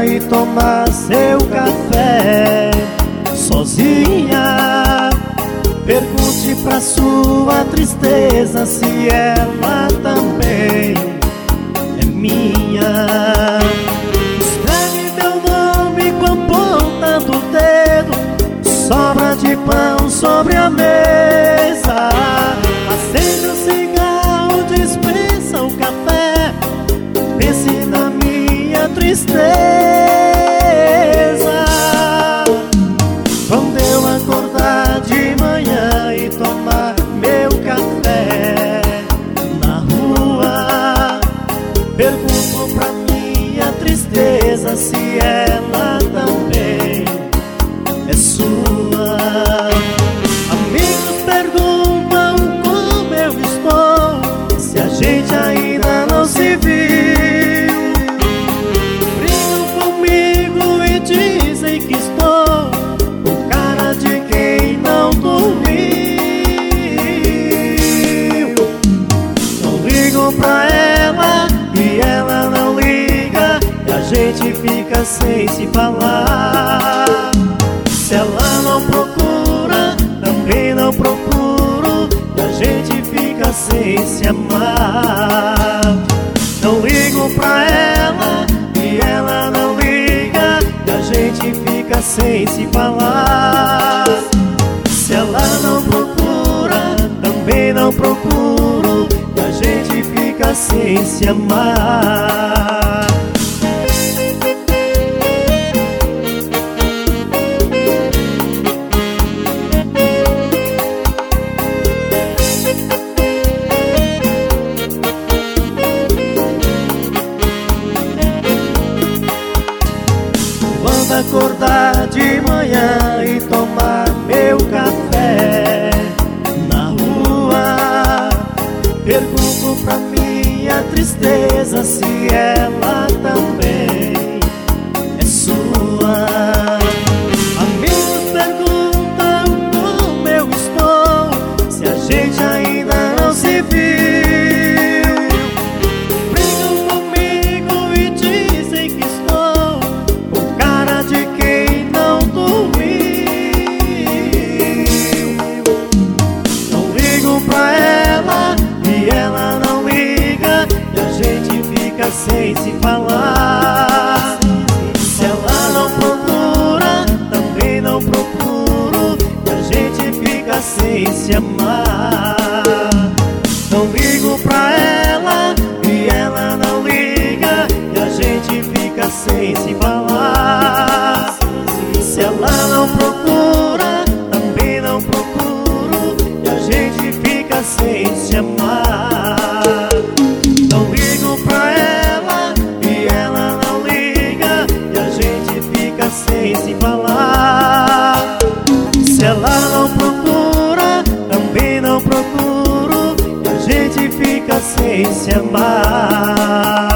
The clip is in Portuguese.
e tomar seu café sozinha. Pergunte pra sua tristeza se ela também é minha. Escreve meu nome com a ponta do dedo, sobra de pão sobre a mesa. Acende o cigarro, dispensa o café, pense na minha tristeza. Quando eu acordar de manhã e tomar meu café na rua, pergunto pra minha tristeza se ela também é sua. Amigos perguntam como eu estou, se a gente ainda não se viu. Brigam comigo e dizem que estou com cara de quem não dormiu. Não ligo pra ela e ela não liga, e a gente fica sem se falar. Se ela não procura, também não procuro, e a gente fica sem se amar. Não ligo pra ela e ela não liga, e a gente fica sem se falar. Se ela não procura, também não procuro, e a gente fica sem se amar. Quando acordar de manhã e tomar meu café na rua, pergunto pra minha tristeza se ela também é sua. Amigos perguntam como eu estou, se a gente ainda não se viu. Brigam comigo e dizem que estou com cara de quem não dormiu. Não ligo pra ela e ela não liga, e a gente fica sem se falar. Se ela não procura, também não procuro, e a gente fica sem se amar. Não ligo pra ela e ela não liga, e a gente fica sem se falar. Se ela não procura, também não procuro, e a gente fica sem se amar. Não ligo pra ela e ela não liga, e a gente fica sem se falar. Se ela não procura, também não procuro, e a gente fica sem se amar.